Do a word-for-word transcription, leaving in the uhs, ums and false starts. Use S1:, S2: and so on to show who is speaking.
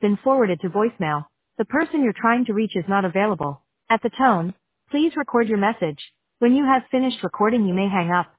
S1: been forwarded to voicemail. The person you're trying to reach is not available. At the tone, please record your message. When you have finished recording, you may hang up.